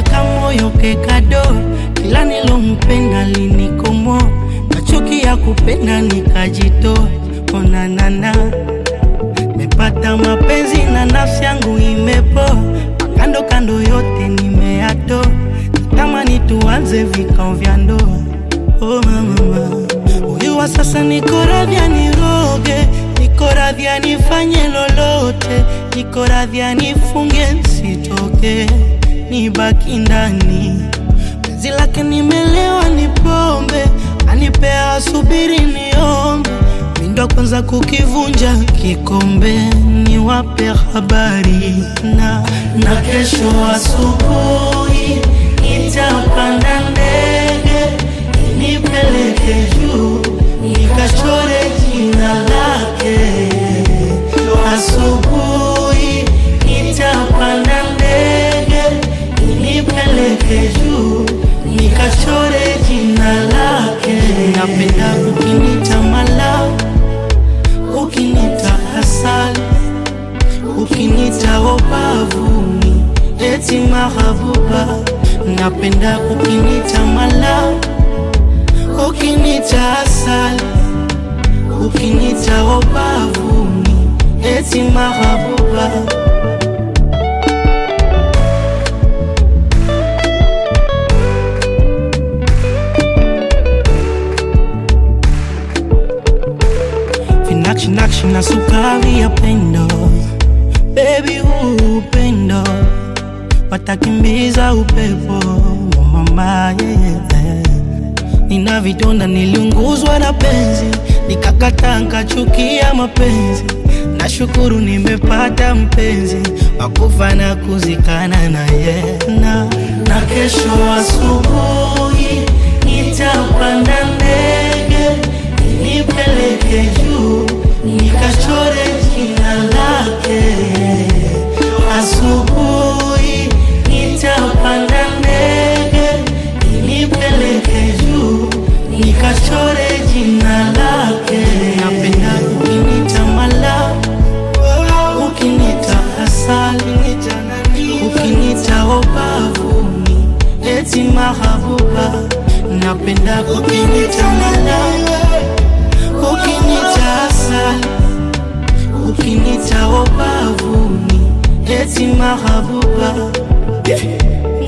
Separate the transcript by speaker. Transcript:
Speaker 1: Kaweka moyo kekado, kila nilompenda linikomo, machuki ya kupenda nikajitoa. Ona nana, mepata mapenzi na nafsi yangu imepoa, kando kando yote nimeato, natamani tuanze vikao vya ndoa. Oh mama, huyu wa sasa niko radhi aniroge, niko radhi anifanye lolote, niko radhi anifunge nsitoke, nibaki ndani. Penzi lake nimelewa ni pombe, anipea subiri niombe, mindo kwanza kukivunja kikombe, niwape habari. Na kesho asubuhi nitapanda ndege, nipeleke juu, nikachore jina lake. Asubuhi nitapanda ndege, nipeleke juu, nikachore jina lake. Napenda ukinita mala, ukinita asali, ukinita obavuni, eti mahabuba. Napenda ukinita mala, ukinita asali, ukinita obavuni, eti mahabuba. Nakshi na sukari ya pendo, baby upendo, watakimbiza upepo mama yeah. Nina vidonda niliunguzwa na penzi, nikakata nkachukia mapenzi, nashukuru nimepata mpenzi, wakufa na kuzikana na ye. Na kesho asubuhi nitapanda ndege, nipeleke juu, nikachore jina lake. Asubuhi nitapanda ndege, nipeleke juu, nikachore jina lake. Napenda ukinita mala, ukinita asali, ukinita obavuni, eti mahabuba. Napenda ukinita mala, ukinita asali, ukinita obavuni, eti mahabuba.